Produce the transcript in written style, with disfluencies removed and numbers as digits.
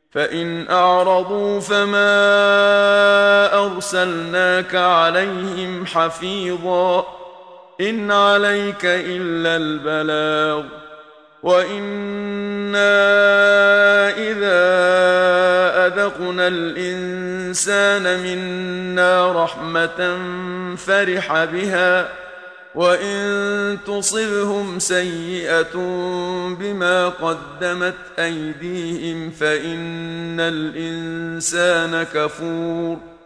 فإن أعرضوا فما أرسلناك عليهم حفيظا، إن عليك إلا البلاغ، وإنا إذا أذقنا الإنسان منا رحمة فرح بها، وإن تصبهم سيئة بما قدمت أيديهم فإن الإنسان كفور.